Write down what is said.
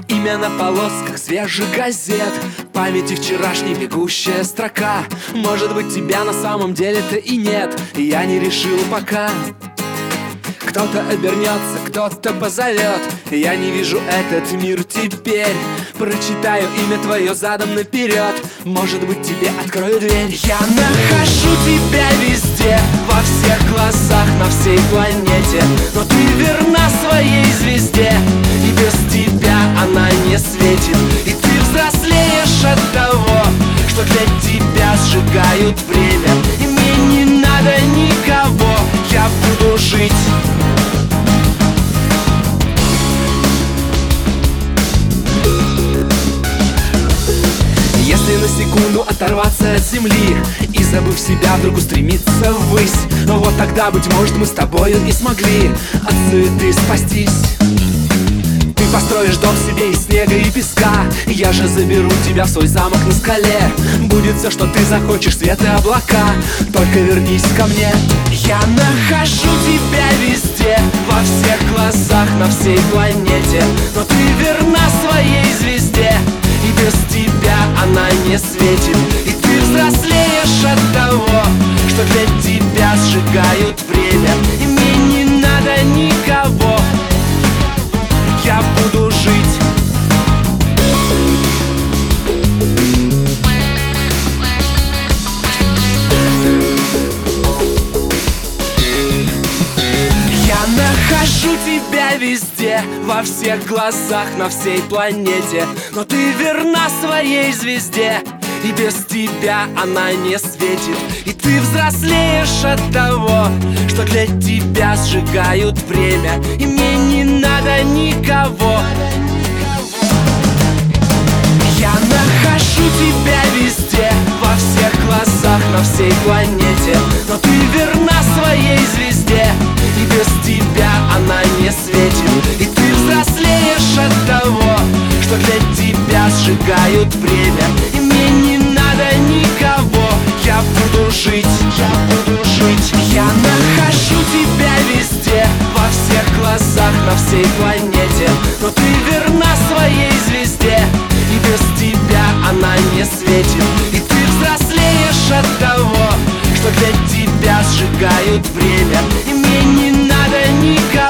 Имя на полосках свежих газет, в памяти вчерашней бегущая строка. Может быть, тебя на самом деле-то и нет, и я не решил пока. Кто-то обернется, кто-то позовет, я не вижу этот мир теперь. Прочитаю имя твое задом наперед, может быть, тебе открою дверь. Я нахожу тебя везде, во всех глазах, на всей планете, но ты верна своей звезде, и без тебя она не светит. И ты взрослеешь от того, что для тебя сжигают время. И мне не надо никого, я буду жить. Если на секунду оторваться от земли и, забыв себя, вдруг устремиться ввысь, вот тогда, быть может, мы с тобою и смогли от суеты спастись. Ты построишь дом себе из снега и песка, я же заберу тебя в свой замок на скале. Будет все, что ты захочешь, свет и облака, только вернись ко мне. Я нахожу тебя везде, во всех глазах, на всей планете, но ты верна своей звезде, и без тебя она не светит. И ты взрослеешь от того, что для тебя сжигают время. И мне не надо никого, я буду жить. Я нахожу тебя везде, во всех глазах, на всей планете, но ты верна своей звезде, и без тебя она не светит. И ты взрослеешь от того, что для тебя сжигают время. И мне не надо никого. Я нахожу тебя везде, во всех глазах, на всей планете, но ты верна своей звезде, и без тебя она не светит. И ты взрослеешь от того, что для тебя сжигают время. И мне не надо никого, я буду жить, я буду жить. Я нахожу тебя везде, во всех глазах, на всей планете, но ты верна своей звезде, и без тебя она не светит. И ты взрослеешь от того, что для тебя сжигают время. И мне не надо никого.